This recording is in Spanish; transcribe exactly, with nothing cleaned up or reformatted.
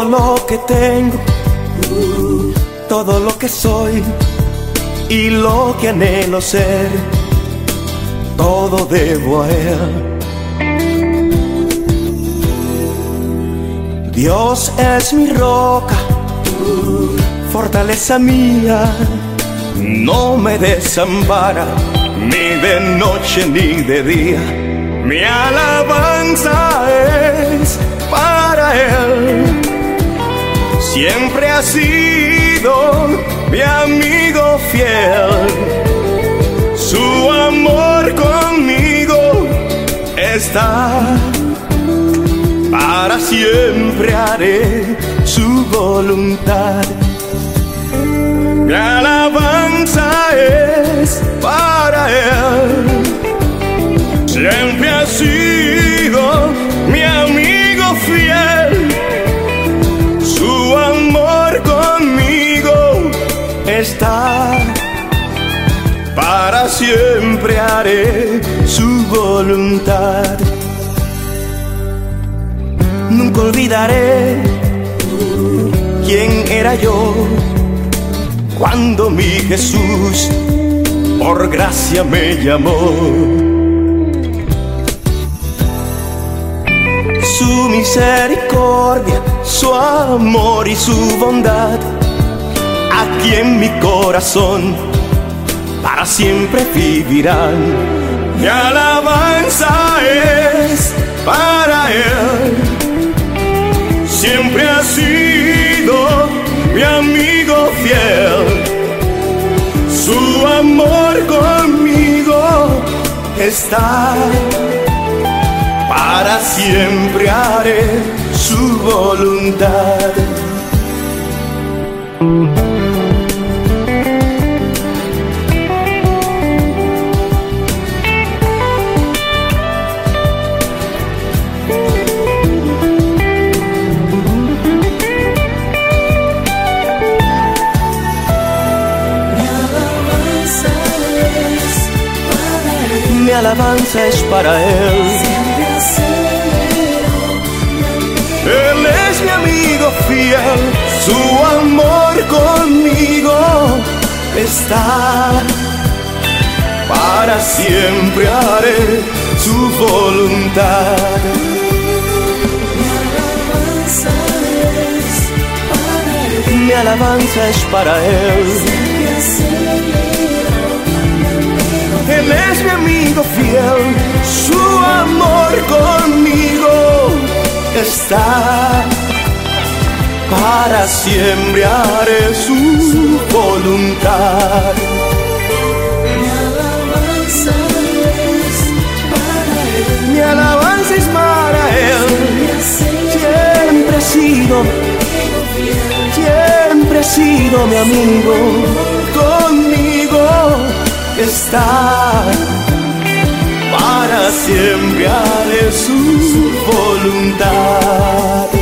lo que tengo, todo lo que soy y lo que anhelo ser, todo debo a Él. Dios es mi roca, fortaleza mía, no me desampara, ni de noche ni de día. Mi alabanza es para Él. Siempre ha sido mi amigo fiel. Su amor conmigo está. Para siempre haré su voluntad. Mi alabanza es para Él. Siempre ha sido mi amigo fiel. Su amor conmigo está. Para siempre haré su voluntad. Nunca olvidaré quién era yo cuando mi Jesús por gracia me llamó. Su misericordia, su amor y su bondad, aquí en mi corazón para siempre vivirán. Mi alabanza es para Él. Siempre ha sido mi amigo fiel. Su amor conmigo está. Para siempre haré su voluntad. Mi alabanza es para Él. Él es mi amigo fiel. Su amor conmigo está. Para siempre haré su voluntad. Mi alabanza es para Él. Él es mi amigo fiel, su amor conmigo está. Para siempre haré su voluntad. Mi alabanza es para Él. Mi alabanza es para Él. Siempre he sido, siempre he sido mi amigo. Conmigo está. Para siempre haré su voluntad.